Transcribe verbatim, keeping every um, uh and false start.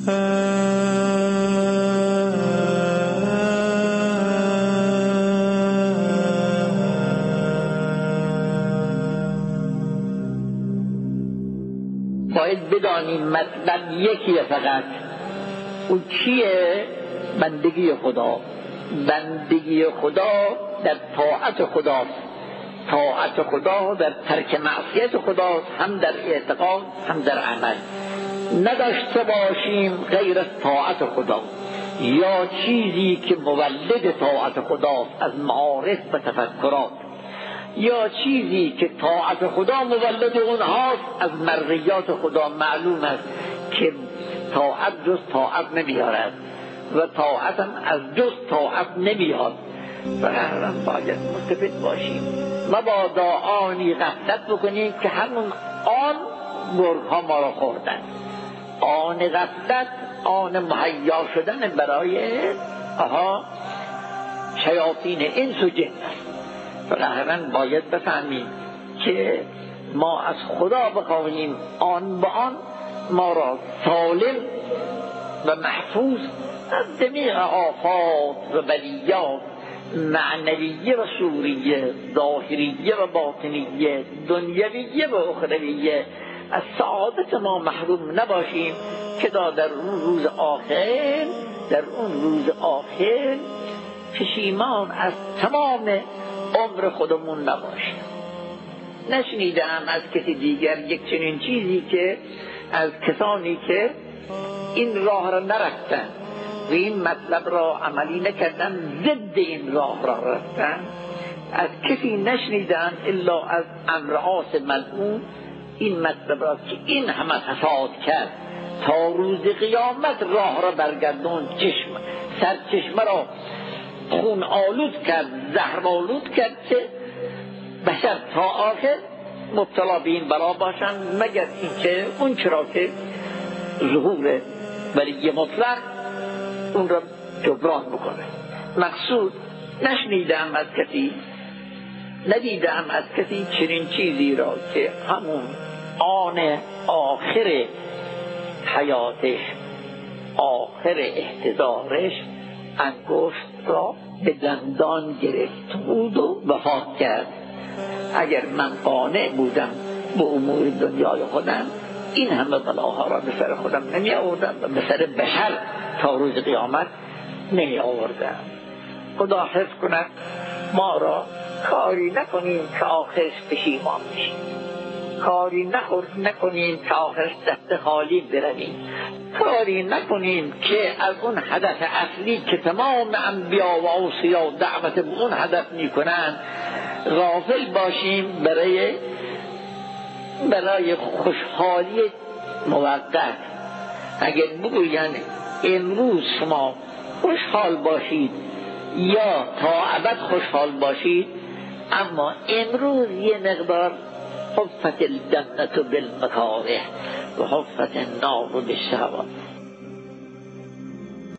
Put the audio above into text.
باید بدانیم مطلب یکیه فقط. اون چیه؟ بندگی خدا. بندگی خدا در طاعت خداست. طاعت خدا در ترک معصیت خداست، هم در اعتقاد هم در عمل. نداشته باشیم غیر از طاعت خدا یا چیزی که مولد طاعت خداست از معارف و تفکرات، یا چیزی که طاعت خدا مولد اونهاست از مرضیات خدا. معلوم است که طاعت جز طاعت نمیارد و طاعت هم از جز طاعت نمیاد. و هم باید مستفید باشیم. مبادا آنی غفلت بکنیم که همون آن گرگ ها ما را خوردن. آن غفلت آن مهیا شدن برای آها شیاطین انس و جن است. فلذا باید بفهمیم که ما از خدا بخواهیم آن به آن ما را سالم و محفوظ از جمیع آفات و بلیات معنویه و سوریه، ظاهریه و باطنیه، دنیویه و اخرویه، از سعادت ما محروم نباشیم که در اون روز آخر در اون روز آخر پشیمان از تمام عمر خودمون نباشیم. نشنیدم از کسی دیگر یک چنین چیزی که از کسانی که این راه را نرفتن و این مطلب را عملی نکردن، ضد این راه را رفتن، از کسی نشنیدن الا از عمرو عاص ملعون این مطلب را که این همه فساد کرد تا روز قیامت راه را برگردون، چشم سر چشمه را خون آلود کرد، زهر آلود کرد که بشر تا آخر مبتلا به این بلا باشند، مگر این که اون چرا که ظهور ولی مطلق اون را جبران بکنه. مقصود نشنیدم از کسی، ندیدم از کسی چنین چیزی را که همون آن آخر حیاتش، آخر احتضارش انگشت را به دندان گرفت بود و وفات کرد. اگر من قانع بودم به امور دنیای خودم این همه بلاها را به سر خودم نمی آوردم و به سر بشر تا روز قیامت نمی آوردم. خدا حفظ کند ما را. کاری نکنیم که آخرش پشیمان بشیم، کاری نخور نکنیم که آخرش دست خالی برویم، کاری نکنیم که از اون هدف اصلی که تمام انبیا و اوصیا دعوت به اون هدف میکنن غافل باشیم برای برای خوشحالی موقت. اگر بگوین امروز شما خوشحال باشید یا تا ابد خوشحال باشید، اما امروز یه مقدار حفت الجنة بالمکاره و حفت النار بالشهوات.